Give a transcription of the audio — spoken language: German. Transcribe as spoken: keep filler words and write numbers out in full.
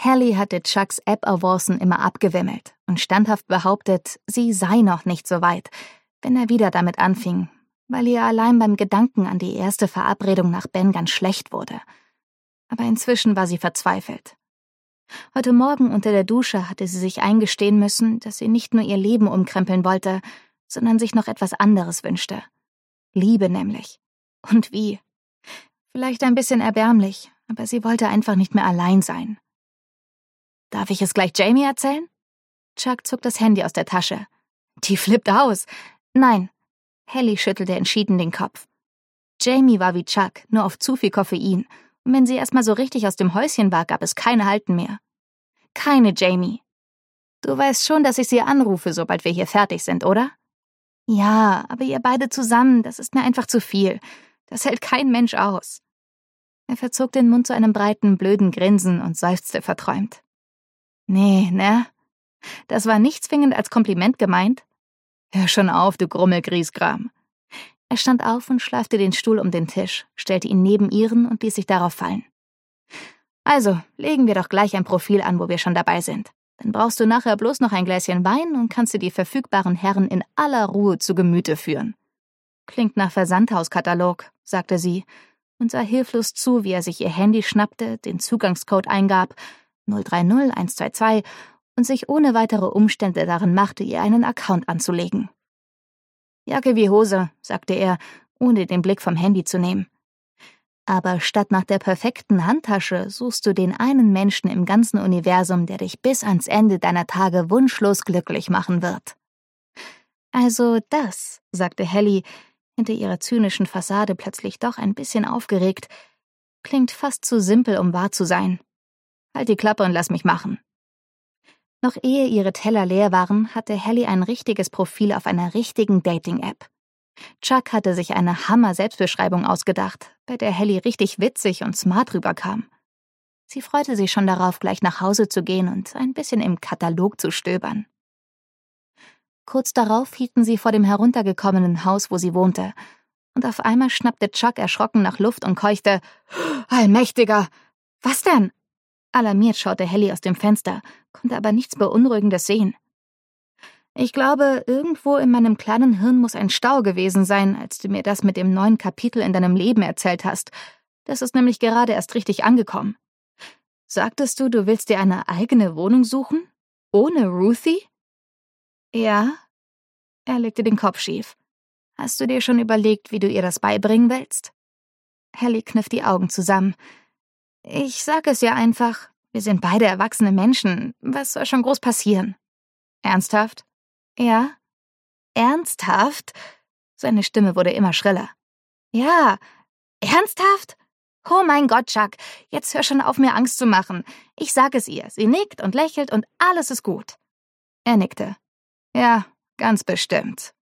Hallie hatte Chucks App-Avancen immer abgewimmelt und standhaft behauptet, sie sei noch nicht so weit, wenn er wieder damit anfing, weil ihr allein beim Gedanken an die erste Verabredung nach Ben ganz schlecht wurde. Aber inzwischen war sie verzweifelt. Heute Morgen unter der Dusche hatte sie sich eingestehen müssen, dass sie nicht nur ihr Leben umkrempeln wollte, sondern sich noch etwas anderes wünschte. Liebe nämlich. Und wie? Vielleicht ein bisschen erbärmlich, aber sie wollte einfach nicht mehr allein sein. Darf ich es gleich Jamie erzählen? Chuck zog das Handy aus der Tasche. Die flippt aus. Nein. Hallie schüttelte entschieden den Kopf. Jamie war wie Chuck, nur auf zu viel Koffein. Und wenn sie erstmal so richtig aus dem Häuschen war, gab es keine Halten mehr. Keine Jamie. Du weißt schon, dass ich sie anrufe, sobald wir hier fertig sind, oder? Ja, aber ihr beide zusammen, das ist mir einfach zu viel. Das hält kein Mensch aus. Er verzog den Mund zu einem breiten, blöden Grinsen und seufzte verträumt. Nee, ne? Das war nicht zwingend als Kompliment gemeint. Hör schon auf, du Grummelgriesgram. Er stand auf und schleifte den Stuhl um den Tisch, stellte ihn neben ihren und ließ sich darauf fallen. Also, legen wir doch gleich ein Profil an, wo wir schon dabei sind. Dann brauchst du nachher bloß noch ein Gläschen Wein und kannst dir die verfügbaren Herren in aller Ruhe zu Gemüte führen. Klingt nach Versandhauskatalog, sagte sie und sah hilflos zu, wie er sich ihr Handy schnappte, den Zugangscode eingab, null drei null eins zwei zwei, und sich ohne weitere Umstände darin machte, ihr einen Account anzulegen. Jacke wie Hose, sagte er, ohne den Blick vom Handy zu nehmen. Aber statt nach der perfekten Handtasche suchst du den einen Menschen im ganzen Universum, der dich bis ans Ende deiner Tage wunschlos glücklich machen wird. Also das, sagte Hallie, hinter ihrer zynischen Fassade plötzlich doch ein bisschen aufgeregt, klingt fast zu simpel, um wahr zu sein. Halt die Klappe und lass mich machen. Noch ehe ihre Teller leer waren, hatte Hallie ein richtiges Profil auf einer richtigen Dating-App. Chuck hatte sich eine Hammer-Selbstbeschreibung ausgedacht, bei der Hallie richtig witzig und smart rüberkam. Sie freute sich schon darauf, gleich nach Hause zu gehen und ein bisschen im Katalog zu stöbern. Kurz darauf hielten sie vor dem heruntergekommenen Haus, wo sie wohnte, und auf einmal schnappte Chuck erschrocken nach Luft und keuchte, »Allmächtiger! Was denn?« Alarmiert schaute Hallie aus dem Fenster, konnte aber nichts Beunruhigendes sehen. »Ich glaube, irgendwo in meinem kleinen Hirn muss ein Stau gewesen sein, als du mir das mit dem neuen Kapitel in deinem Leben erzählt hast. Das ist nämlich gerade erst richtig angekommen. Sagtest du, du willst dir eine eigene Wohnung suchen? Ohne Ruthie?« »Ja.« Er legte den Kopf schief. »Hast du dir schon überlegt, wie du ihr das beibringen willst?« Hallie kniff die Augen zusammen. »Ich sag es ja einfach. Wir sind beide erwachsene Menschen. Was soll schon groß passieren?« »Ernsthaft?« »Ja.« »Ernsthaft?« Seine Stimme wurde immer schriller. »Ja, ernsthaft? Oh mein Gott, Chuck, jetzt hör schon auf, mir Angst zu machen. Ich sag es ihr. Sie nickt und lächelt und alles ist gut.« Er nickte. »Ja, ganz bestimmt.«